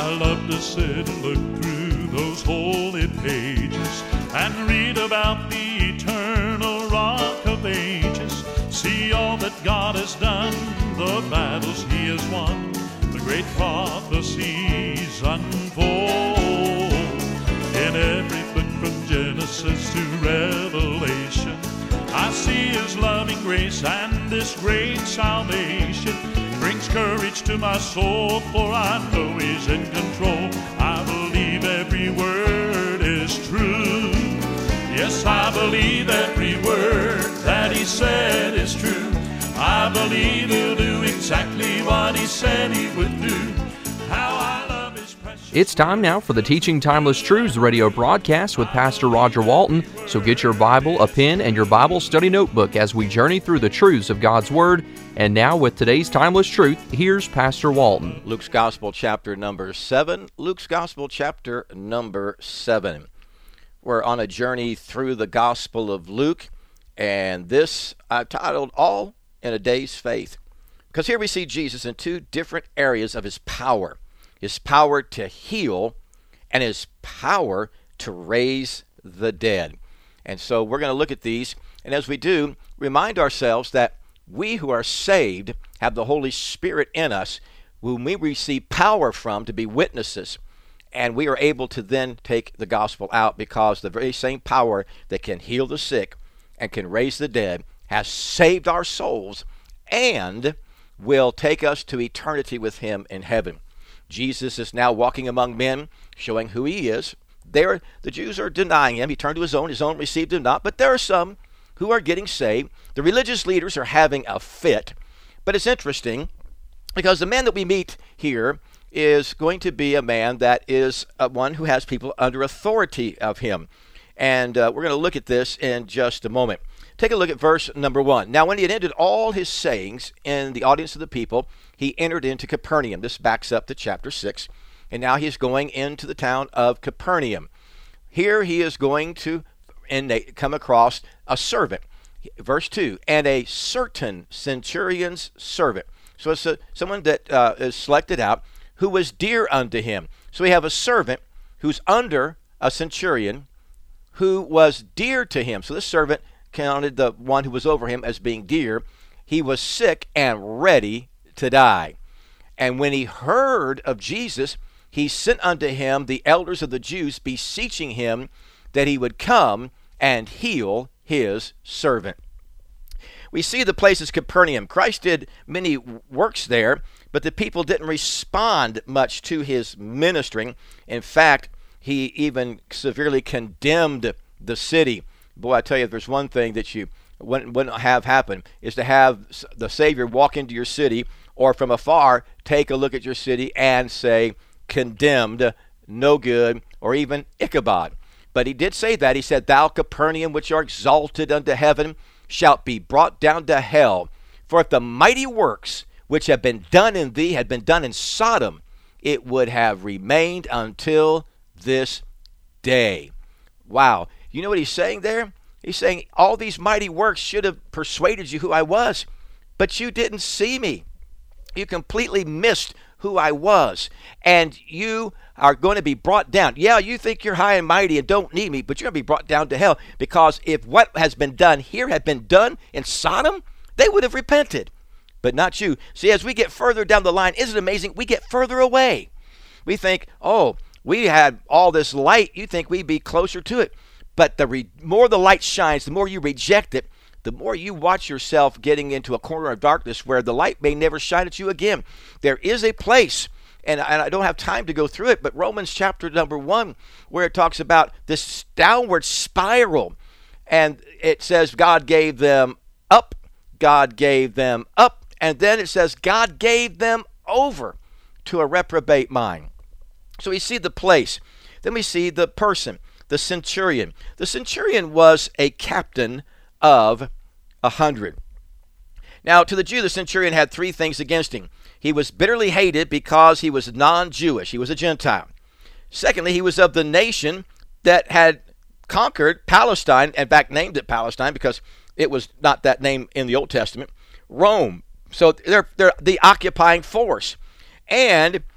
I love to sit and look through those holy pages and read about the eternal Rock of Ages. See all that God has done, the battles He has won, the great prophecies unfold. In every book from Genesis to Revelation, I see His loving grace and this great salvation. Brings courage to my soul, for I know He's in control. I believe every word is true. Yes, I believe every word that He said is true. I believe He'll do exactly what He said He would do. How I love His precious... It's time now for the Teaching Timeless Truths radio broadcast with Pastor Roger Walton. So get your Bible, a pen, and your Bible study notebook as we journey through the truths of God's Word. And now with today's Timeless Truth, here's Pastor Walton. Luke's Gospel, chapter number 7. Luke's Gospel, chapter number 7. We're on a journey through the Gospel of Luke, and this I've titled All in a Day's Faith. Because here we see Jesus in two different areas of His power to heal and His power to raise the dead. And so we're going to look at these, and as we do, remind ourselves that we who are saved have the Holy Spirit in us, whom we receive power from to be witnesses. And we are able to then take the gospel out, because the very same power that can heal the sick and can raise the dead has saved our souls and will take us to eternity with Him in heaven. Jesus is now walking among men, showing who He is. The Jews are denying Him. He turned to His own received Him not. But there are some who are getting saved. The religious leaders are having a fit. But it's interesting, because the man that we meet here is going to be a man that is one who has people under authority of him. And we're going to look at this in just a moment. Take a look at verse number 1. Now, when he had ended all his sayings in the audience of the people, he entered into Capernaum. This backs up to chapter 6. And now he's going into the town of Capernaum. Here he is going to come across a servant. Verse 2, and a certain centurion's servant. So it's someone that is selected out who was dear unto him. So we have a servant who's under a centurion who was dear to him. So this servant counted the one who was over him as being dear. He was sick and ready to die. And when he heard of Jesus, he sent unto him the elders of the Jews, beseeching him that he would come and heal his servant. We see the place is Capernaum. Christ did many works there, but the people didn't respond much to His ministering. In fact, He even severely condemned the city. Boy, I tell you, if there's one thing that you wouldn't have happen, is to have the Savior walk into your city, or from afar take a look at your city and say, condemned, no good, or even Ichabod. But He did say that. He said, thou Capernaum, which art exalted unto heaven, shalt be brought down to hell. For if the mighty works which have been done in thee had been done in Sodom, it would have remained until this day. Wow. You know what He's saying there? He's saying all these mighty works should have persuaded you who I was, but you didn't see me. You completely missed who I was, and you are going to be brought down. Yeah, you think you're high and mighty and don't need me, but you're going to be brought down to hell, because if what has been done here had been done in Sodom, they would have repented, but not you. See, as we get further down the line, isn't it amazing? We get further away. We think, oh, we had all this light. You think we'd be closer to it, but the more the light shines, the more you reject it, the more you watch yourself getting into a corner of darkness where the light may never shine at you again. There is a place, and I don't have time to go through it, but Romans chapter number 1, where it talks about this downward spiral, and it says God gave them up, and then it says God gave them over to a reprobate mind. So we see the place. Then we see the person, the centurion. The centurion was a captain of 100. Now, to the Jew, the centurion had three things against him. He was bitterly hated because he was non-Jewish. He was a Gentile. Secondly, he was of the nation that had conquered Palestine, in fact, named it Palestine because it was not that name in the Old Testament, Rome. So they're the occupying force. And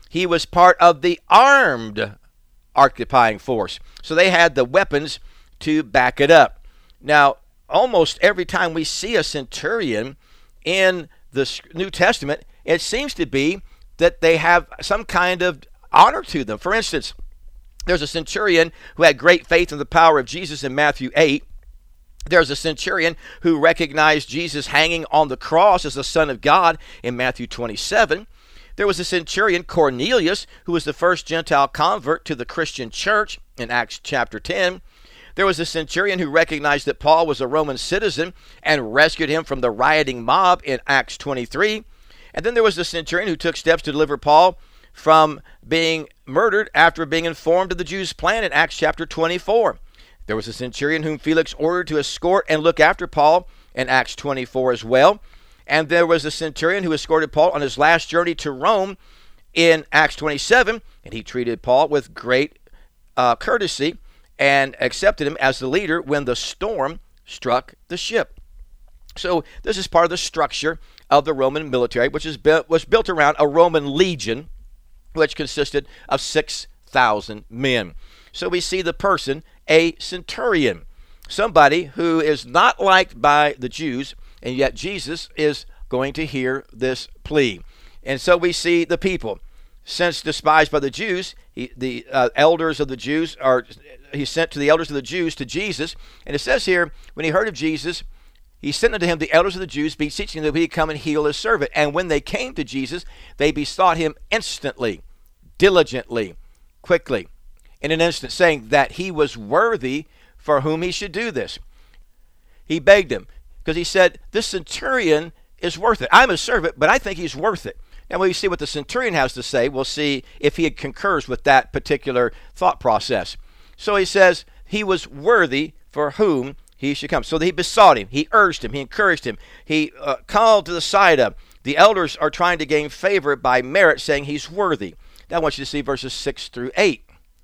he was part of the armed occupying force. So they had the weapons to back it up. Now, almost every time we see a centurion in the New Testament, it seems to be that they have some kind of honor to them. For instance, there's a centurion who had great faith in the power of Jesus in Matthew 8. There's a centurion who recognized Jesus hanging on the cross as the Son of God in Matthew 27. There was a centurion, Cornelius, who was the first Gentile convert to the Christian church in Acts chapter 10. There was a centurion who recognized that Paul was a Roman citizen and rescued him from the rioting mob in Acts 23. And then there was the centurion who took steps to deliver Paul from being murdered after being informed of the Jews' plan in Acts chapter 24. There was a centurion whom Felix ordered to escort and look after Paul in Acts 24 as well. And there was a centurion who escorted Paul on his last journey to Rome in Acts 27, and he treated Paul with great courtesy and accepted him as the leader when the storm struck the ship. So this is part of the structure of the Roman military, which was built around a Roman legion, which consisted of 6,000 men. So we see the person, a centurion, somebody who is not liked by the Jews, and yet Jesus is going to hear this plea. And so we see the people, since despised by the Jews, the elders of the Jews he sent to the elders of the Jews to Jesus. And it says here, when he heard of Jesus, he sent unto him the elders of the Jews, beseeching that he come and heal his servant. And when they came to Jesus, they besought him instantly, diligently, quickly, in an instant, saying that he was worthy for whom he should do this. He begged him, because he said, this centurion is worth it. I'm a servant, but I think he's worth it. Now, when we see what the centurion has to say, we'll see if he concurs with that particular thought process. So he says he was worthy for whom he should come. So he besought him, he urged him, he encouraged him, he called to the side of. The elders are trying to gain favor by merit, saying he's worthy. Now I want you to see verses 6 through 8.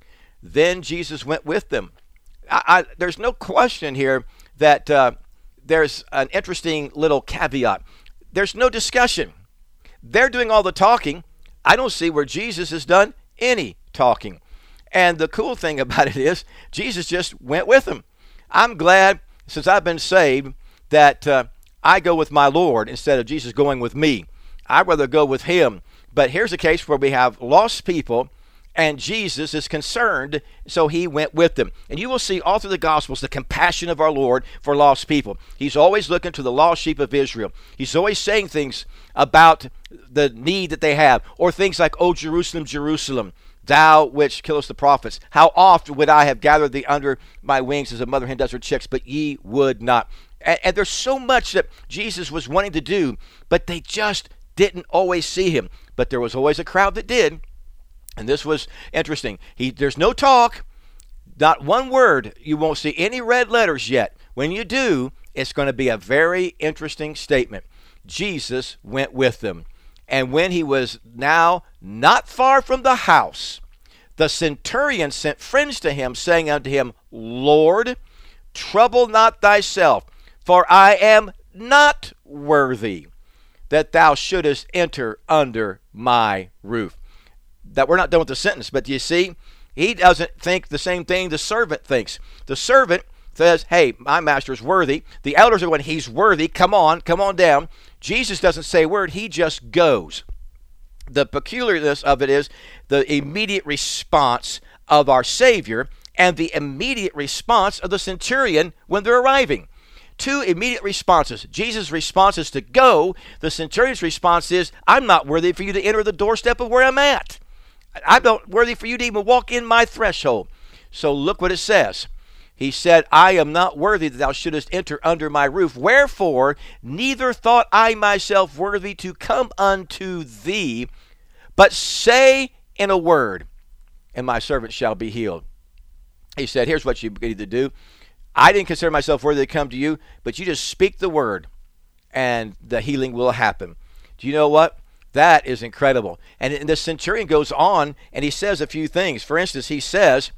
Then Jesus went with them. There's no question here that there's an interesting little caveat. There's no discussion. They're doing all the talking. I don't see where Jesus has done any talking. And the cool thing about it is Jesus just went with them. I'm glad, since I've been saved, that I go with my Lord instead of Jesus going with me. I'd rather go with him. But here's a case where we have lost people, and Jesus is concerned, so he went with them. And you will see all through the Gospels the compassion of our Lord for lost people. He's always looking to the lost sheep of Israel. He's always saying things about the need that they have, or things like, O Jerusalem, Jerusalem, thou which killest the prophets, how oft would I have gathered thee under my wings as a mother hen does her chicks, but ye would not. And there's so much that Jesus was wanting to do, but they just didn't always see him. But there was always a crowd that did. And this was interesting. There's no talk, not one word. You won't see any red letters yet. When you do, it's going to be a very interesting statement. Jesus went with them. And when he was now not far from the house, the centurion sent friends to him, saying unto him, Lord, trouble not thyself, for I am not worthy that thou shouldest enter under my roof. That we're not done with the sentence, but do you see? He doesn't think the same thing the servant thinks. The servant says, hey, my master is worthy. The elders are going, he's worthy. Come on down. Jesus doesn't say a word. He just goes. The peculiarness of it is the immediate response of our Savior and the immediate response of the centurion when they're arriving. Two immediate responses. Jesus' response is to go. The centurion's response is, I'm not worthy for you to enter the doorstep of where I'm at. I'm not worthy for you to even walk in my threshold. So look what it says. He said, I am not worthy that thou shouldest enter under my roof. Wherefore, neither thought I myself worthy to come unto thee, but say in a word, and my servant shall be healed. He said, here's what you need to do. I didn't consider myself worthy to come to you, but you just speak the word, and the healing will happen. Do you know what? That is incredible. And the centurion goes on, and he says a few things. For instance, he says,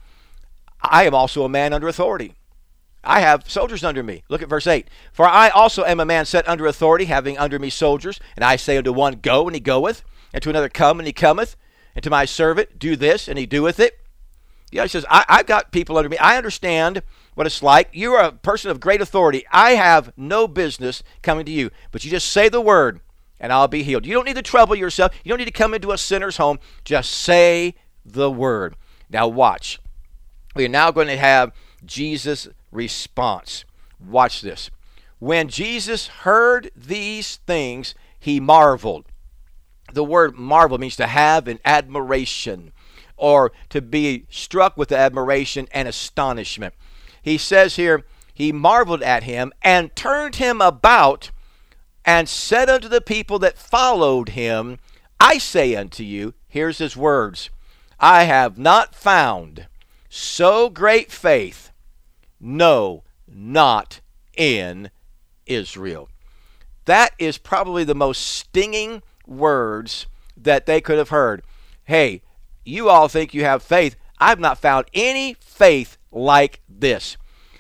I am also a man under authority. I have soldiers under me. Look at verse 8. For I also am a man set under authority, having under me soldiers. And I say unto one, go, and he goeth. And to another, come, and he cometh. and to my servant, do this, and he doeth it. Yeah, he says, I've got people under me. I understand what it's like. You are a person of great authority. I have no business coming to you, but you just say the word, and I'll be healed. You don't need to trouble yourself. You don't need to come into a sinner's home. Just say the word. Now watch. We are now going to have Jesus' response. Watch this. When Jesus heard these things, he marveled. The word marvel means to have an admiration, or to be struck with admiration and astonishment. He says here, he marveled at him and turned him about and said unto the people that followed him, I say unto you, here's his words, I have not found so great faith, no, not in Israel. That is probably the most stinging words that they could have heard. Hey, you all think you have faith. I've not found any faith like this.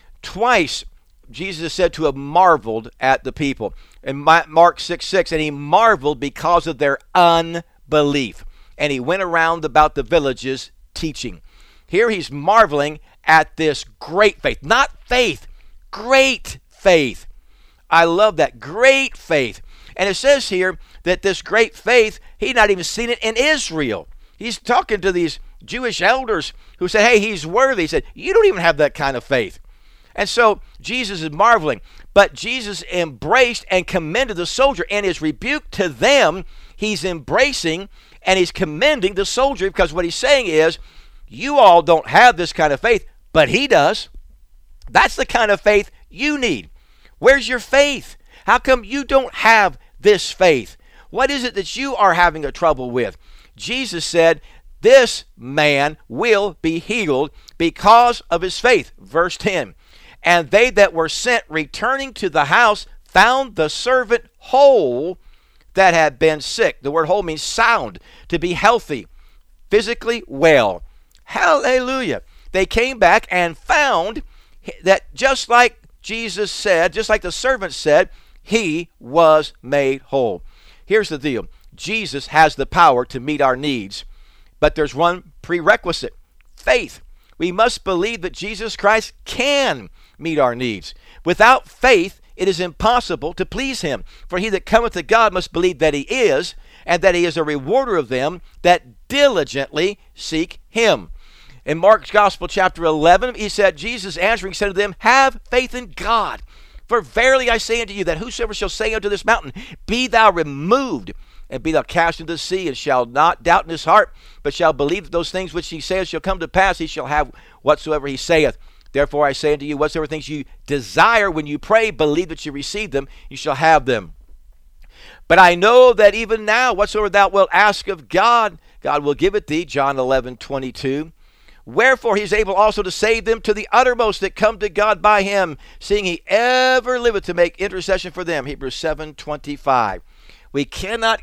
Twice, Jesus is said to have marveled at the people. In Mark 6:6, and he marveled because of their unbelief. And he went around about the villages teaching. Here he's marveling at this great faith. Not faith, great faith. I love that, great faith. And it says here that this great faith, he'd not even seen it in Israel. He's talking to these Jewish elders who said, hey, he's worthy. He said, you don't even have that kind of faith. And so Jesus is marveling. But Jesus embraced and commended the soldier. And his rebuke to them, he's embracing and he's commending the soldier, because what he's saying is, you all don't have this kind of faith, but he does. That's the kind of faith you need. Where's your faith? How come you don't have this faith? What is it that you are having a trouble with? Jesus said, this man will be healed because of his faith. Verse 10, and they that were sent returning to the house found the servant whole that had been sick. The word whole means sound, to be healthy, physically well. Hallelujah. They came back and found that just like Jesus said, just like the servant said, he was made whole. Here's the deal. Jesus has the power to meet our needs, but there's one prerequisite, faith. We must believe that Jesus Christ can meet our needs. Without faith, it is impossible to please him. For he that cometh to God must believe that he is, and that he is a rewarder of them that diligently seek him. In Mark's Gospel, chapter 11, he said, Jesus answering said to them, have faith in God. For verily I say unto you, that whosoever shall say unto this mountain, be thou removed, and be thou cast into the sea, and shall not doubt in his heart, but shall believe that those things which he saith shall come to pass, he shall have whatsoever he saith. Therefore I say unto you, whatsoever things you desire when you pray, believe that you receive them, you shall have them. But I know that even now, whatsoever thou wilt ask of God, God will give it thee. John 11:22. Wherefore he is able also to save them to the uttermost that come to God by him, seeing he ever liveth to make intercession for them. Hebrews 7:25. We cannot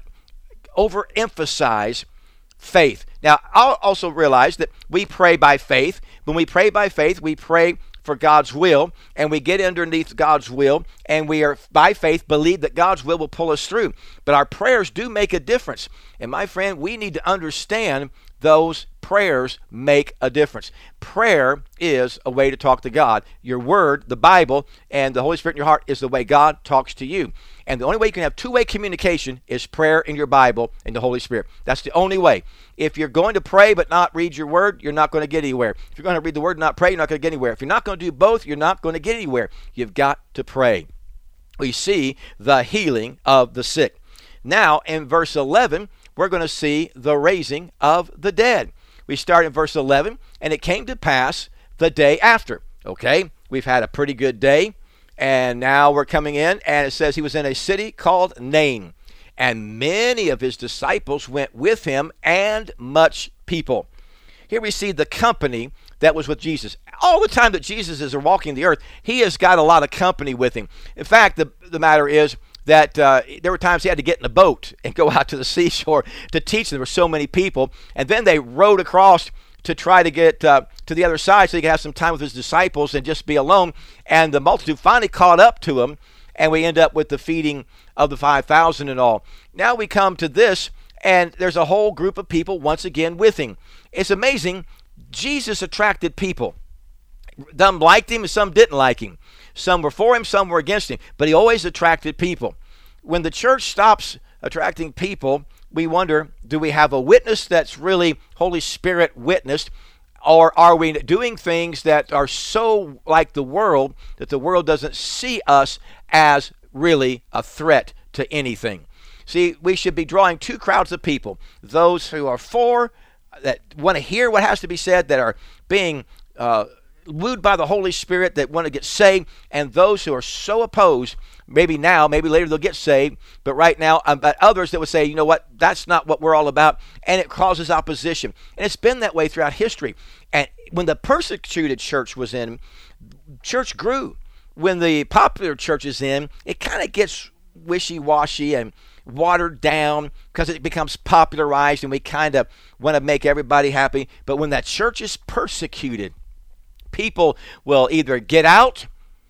overemphasize faith. Now, I'll also realize that we pray by faith. When we pray by faith, we pray for God's will, and we get underneath God's will, and we are, by faith, believe that God's will pull us through. But our prayers do make a difference. And my friend, we need to understand those prayers make a difference. Prayer is a way to talk to God. Your word, the Bible, and the Holy Spirit in your heart is the way God talks to you. And the only way you can have two-way communication is prayer in your Bible and the Holy Spirit. That's the only way. If you're going to pray but not read your word, you're not going to get anywhere. If you're going to read the word and not pray, you're not going to get anywhere. If you're not going to do both, you're not going to get anywhere. You've got to pray. We see the healing of the sick. Now, in verse 11, we're going to see the raising of the dead. We start in verse 11, and it came to pass the day after. Okay, we've had a pretty good day, and now we're coming in, and it says he was in a city called Nain, and many of his disciples went with him, and much people. Here we see the company that was with Jesus. All the time that Jesus is walking the earth, he has got a lot of company with him. In fact, the matter is that there were times he had to get in a boat and go out to the seashore to teach. There were so many people. And then they rowed across to try to get to the other side so he could have some time with his disciples and just be alone. And the multitude finally caught up to him, and we end up with the feeding of the 5,000 and all. Now we come to this, And there's a whole group of people once again with him. It's amazing. Jesus attracted people. Some liked him and some didn't like him. Some were for him, some were against him. But he always attracted people. When the church stops attracting people, we wonder, do we have a witness that's really Holy Spirit witnessed? Or are we doing things that are so like the world that the world doesn't see us as really a threat to anything? See, we should be drawing two crowds of people. Those who are for, that want to hear what has to be said, that are being wooed by the Holy Spirit, that want to get saved, and those who are so opposed, maybe now, maybe later they'll get saved, but right now, but others that would say, you know what, that's not what we're all about, and it causes opposition. And it's been that way throughout history. And when the persecuted church was in, church grew. When the popular church is in, it kind of gets wishy-washy and watered down because it becomes popularized and we kind of want to make everybody happy. But when that church is persecuted, people will either get out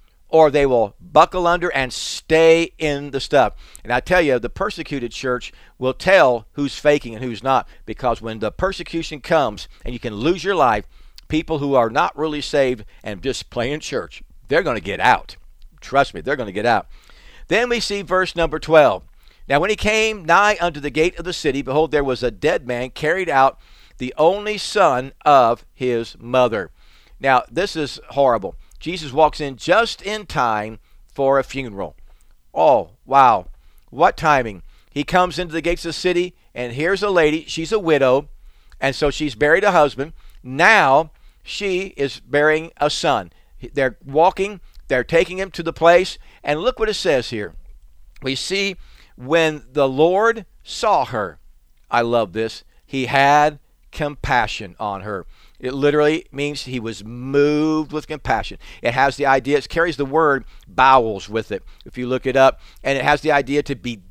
or they will buckle under and stay in the stuff. And I tell you, the persecuted church will tell who's faking and who's not, because when the persecution comes and you can lose your life, people who are not really saved and just playing church, they're going to get out. Trust me, they're going to get out. Then we see verse number 12. Now when he came nigh unto the gate of the city, behold, there was a dead man carried out, the only son of his mother. Now this is horrible. Jesus walks in just in time for a funeral. Oh, wow. What timing. He comes into the gates of the city, and here's a lady. She's a widow, and so she's buried a husband. Now she is bearing a son. They're walking. They're taking him to the place. And look what it says here. We see when the Lord saw her, I love this, he had compassion on her. It literally means he was moved with compassion. It has the idea, it carries the word bowels with it, if you look it up. And it has the idea to be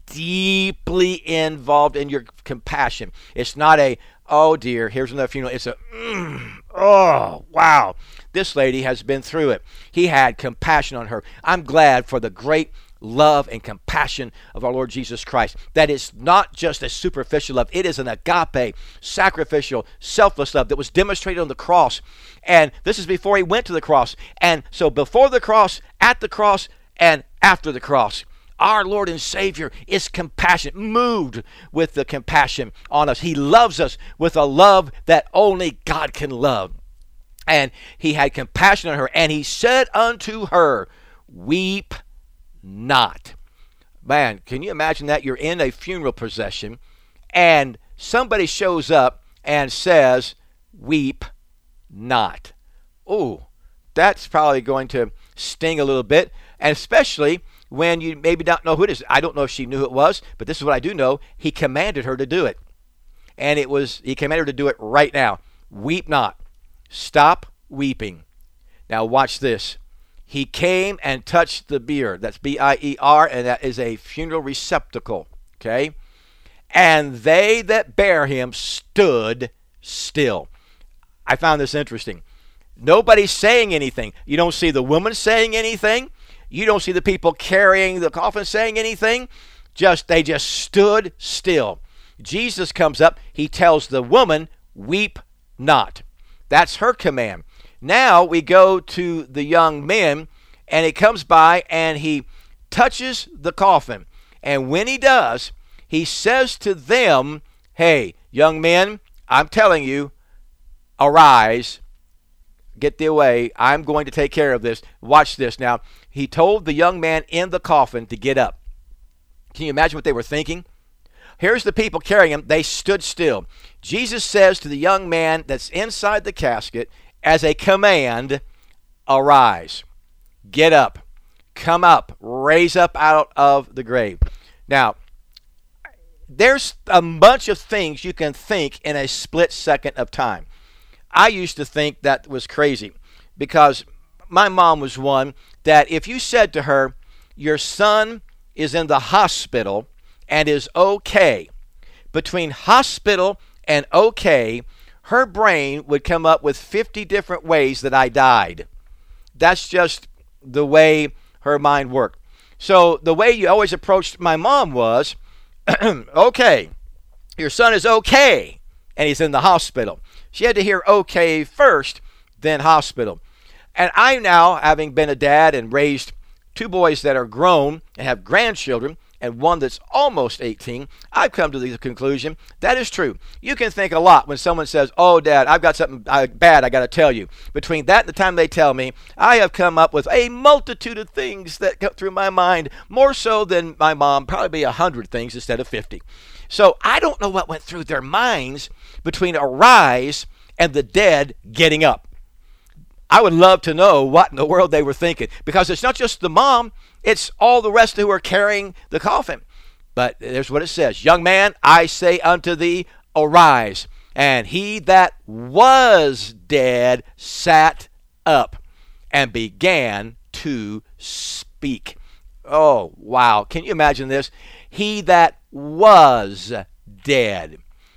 deeply involved in your compassion. It's not a, oh dear, here's another funeral. It's a, oh, wow. This lady has been through it. He had compassion on her. I'm glad for the great love and compassion of our Lord Jesus Christ. That is not just a superficial love. It is an agape, sacrificial, selfless love that was demonstrated on the cross. And this is before he went to the cross. And so before the cross, at the cross, and after the cross, our Lord and Savior is compassionate, moved with the compassion on us. He loves us with a love that only God can love. And he had compassion on her, and he said unto her, weep not. Man, can you imagine that? You're in a funeral procession and somebody shows up and says, weep not. Oh, that's probably going to sting a little bit, and especially when you maybe don't know who it is. I don't know if she knew who it was, but this is what I do know. He commanded her to do it. And he commanded her to do it right now. Weep not. Stop weeping. Now watch this. He came and touched the bier. That's B-I-E-R, and that is a funeral receptacle. Okay? And they that bare him stood still. I found this interesting. Nobody's saying anything. You don't see the woman saying anything. You don't see the people carrying the coffin saying anything. They just stood still. Jesus comes up. He tells the woman, weep not. That's her command. Now we go to the young men, and he comes by and he touches the coffin. And when he does, he says to them, hey, young men, I'm telling you, arise, get thee away. I'm going to take care of this. Watch this. Now, he told the young man in the coffin to get up. Can you imagine what they were thinking? Here's the people carrying him. They stood still. Jesus says to the young man that's inside the casket, as a command, arise, get up, come up, raise up out of the grave. Now, there's a bunch of things you can think in a split second of time. I used to think that was crazy because my mom was one that if you said to her, your son is in the hospital and is okay, between hospital and okay, her brain would come up with 50 different ways that I died. That's just the way her mind worked. So the way you always approached my mom was, okay, your son is okay, and he's in the hospital. She had to hear okay first, then hospital. And I now, having been a dad and raised 2 boys that are grown and have grandchildren, and one that's almost 18, I've come to the conclusion that is true. You can think a lot when someone says, oh, Dad, I've got something bad I got to tell you. Between that and the time they tell me, I have come up with a multitude of things that go through my mind, more so than my mom, probably 100 things instead of 50. So I don't know what went through their minds between arise and the dead getting up. I would love to know what in the world they were thinking, because it's not just the mom, it's all the rest who are carrying the coffin. But there's what it says, young man, I say unto thee, arise. And he that was dead sat up and began to speak. Oh, wow. Can you imagine this? He that was dead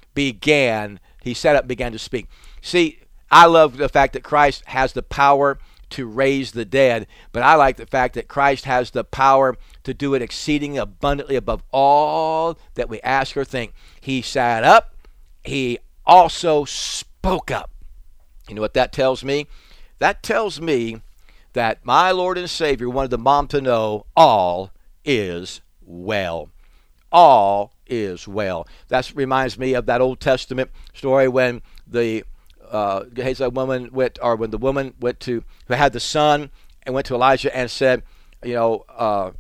he sat up and began to speak. See, I love the fact that Christ has the power to raise the dead, but I like the fact that Christ has the power to do it exceeding abundantly above all that we ask or think. He sat up. He also spoke up. You know what that tells me? That tells me that my Lord and Savior wanted the mom to know all is well. All is well. That reminds me of that Old Testament story when the woman went, or when the woman went to, who had the son, and went to Elijah and said, or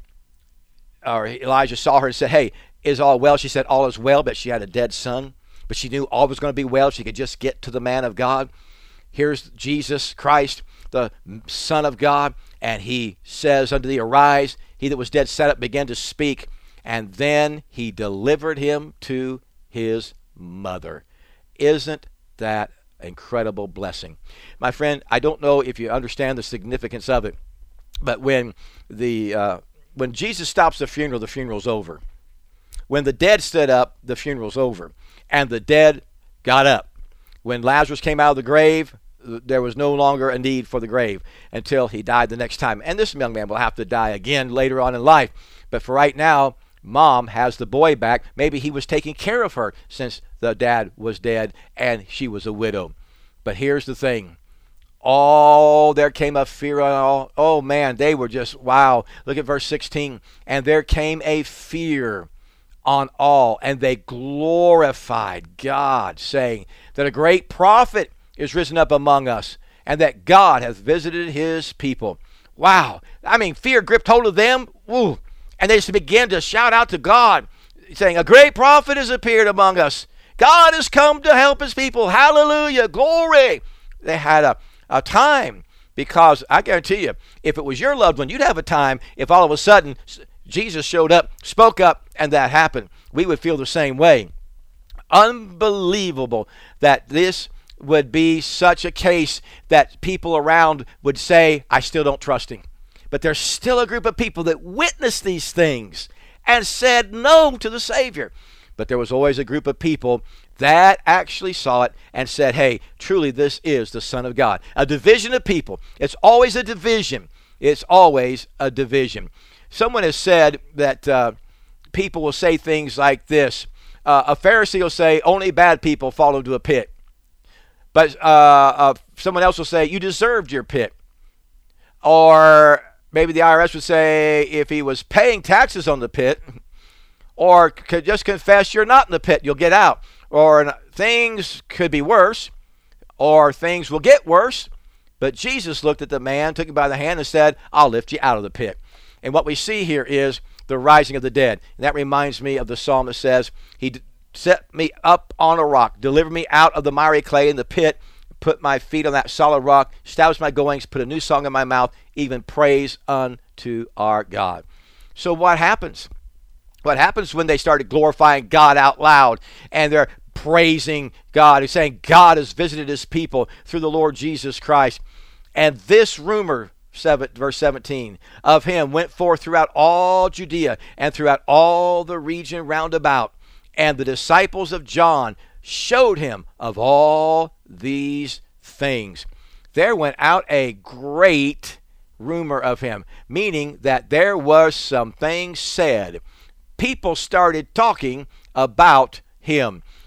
Elijah saw her and said, hey, is all well? She said, all is well, but she had a dead son. But she knew all was going to be well if she could just get to the man of God. Here's Jesus Christ, the Son of God, and he says unto thee, arise. He that was dead sat up, began to speak, and then he delivered him to his mother. Isn't that incredible blessing? My friend, I don't know if you understand the significance of it, but when Jesus stops the funeral's over. When the dead stood up, the funeral's over, and the dead got up. When Lazarus came out of the grave, there was no longer a need for the grave until he died the next time. And this young man will have to die again later on in life, but for right now, mom has the boy back. Maybe he was taking care of her since the dad was dead and she was a widow. But here's the thing. There came a fear on all. Oh man, they were just, wow. Look at verse 16. And there came a fear on all, and they glorified God, saying that a great prophet is risen up among us, and that God hath visited his people. Wow. I mean, fear gripped hold of them. Woo. And they just began to shout out to God, saying, a great prophet has appeared among us. God has come to help his people. Hallelujah. Glory. They had a time, because I guarantee you, if it was your loved one, you'd have a time if all of a sudden Jesus showed up, spoke up, and that happened. We would feel the same way. Unbelievable that this would be such a case that people around would say, I still don't trust him. But there's still a group of people that witnessed these things and said no to the Savior. But there was always a group of people that actually saw it and said, hey, truly this is the Son of God. A division of people. It's always a division. It's always a division. Someone has said that people will say things like this. A Pharisee will say, only bad people fall into a pit. But someone else will say, you deserved your pit. Or maybe the IRS would say, if he was paying taxes on the pit, or could just confess you're not in the pit, you'll get out. Or things could be worse, or things will get worse. But Jesus looked at the man, took him by the hand, and said, I'll lift you out of the pit. And what we see here is the rising of the dead. And that reminds me of the psalm that says, he set me up on a rock, delivered me out of the miry clay in the pit, put my feet on that solid rock, established my goings, put a new song in my mouth, even praise unto our God. So what happens? What happens when they started glorifying God out loud and they're praising God and saying God has visited his people through the Lord Jesus Christ? And this rumor, verse 17, of him went forth throughout all Judea and throughout all the region round about. And the disciples of John showed him of all these things. There went out a great rumor of him, meaning that there was some things said. People started talking about him.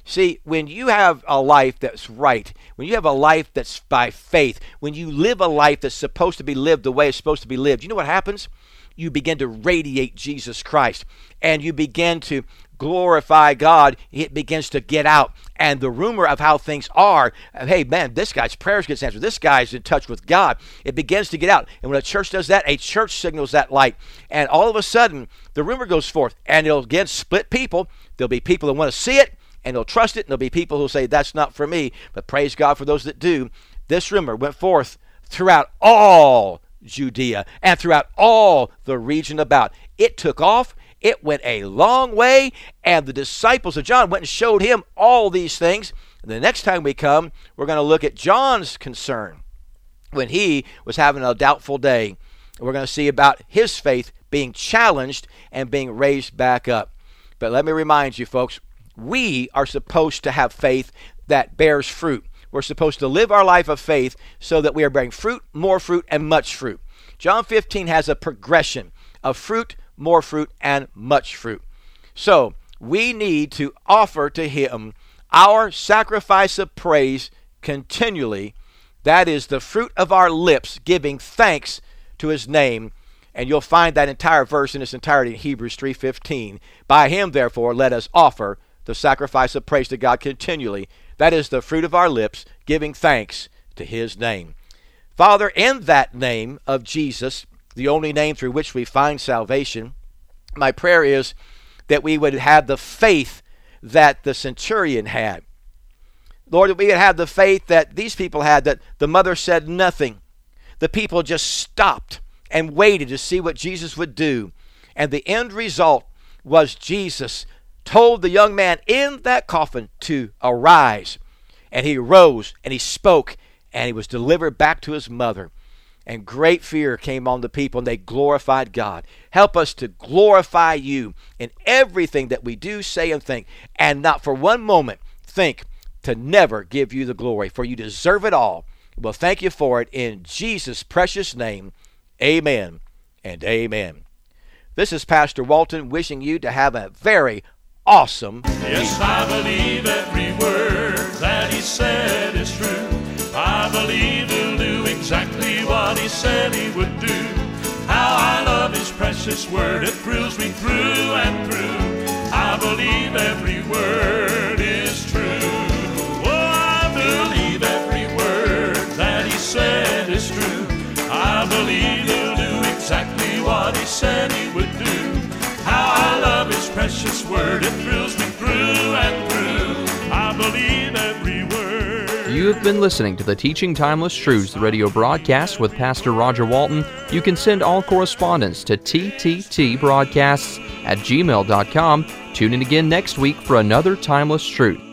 See, when you have a life that's right, when you have a life that's by faith, when you live a life that's supposed to be lived the way it's supposed to be lived, you know what happens? You begin to radiate Jesus Christ, and you begin to glorify God. It begins to get out, and the rumor of how things are, hey man, this guy's prayers gets answered, this guy's in touch with God, it begins to get out. And when a church does that, a church signals that light, and all of a sudden the rumor goes forth, and it'll again split people. There'll be people that want to see it and they'll trust it, and there'll be people who'll say that's not for me. But praise God for those that do. This rumor went forth throughout all Judea and throughout all the region about. It took off. It went a long way, and the disciples of John went and showed him all these things. And the next time we come, we're going to look at John's concern when he was having a doubtful day. We're going to see about his faith being challenged and being raised back up. But let me remind you, folks, we are supposed to have faith that bears fruit. We're supposed to live our life of faith so that we are bearing fruit, more fruit, and much fruit. John 15 has a progression of fruit, more fruit, and much fruit. So we need to offer to him our sacrifice of praise continually. That is the fruit of our lips, giving thanks to his name. And you'll find that entire verse in its entirety in Hebrews 3:15. By him, therefore, let us offer the sacrifice of praise to God continually. That is the fruit of our lips, giving thanks to his name. Father, in that name of Jesus, the only name through which we find salvation, my prayer is that we would have the faith that the centurion had. Lord, that we would have the faith that these people had, that the mother said nothing. The people just stopped and waited to see what Jesus would do. And the end result was Jesus told the young man in that coffin to arise. And he rose and he spoke and he was delivered back to his mother. And great fear came on the people and they glorified God. Help us to glorify you in everything that we do, say, and think. And not for one moment think to never give you the glory, for you deserve it all. Well, thank you for it in Jesus' precious name. Amen and amen. This is Pastor Walton wishing you to have a very awesome week. Yes, I believe every word that he said is true. I believe he'll do exactly what he said he would do. How I love his precious word, it thrills me through and through. I believe every word is true. Oh, I believe every word that he said is true. I believe he'll do exactly what he said he would do. How I love his precious word, it thrills me through and through. I believe every word. You have been listening to the Teaching Timeless Truths, the radio broadcast with Pastor Roger Walton. You can send all correspondence to tttbroadcasts@gmail.com. Tune in again next week for another Timeless Truth.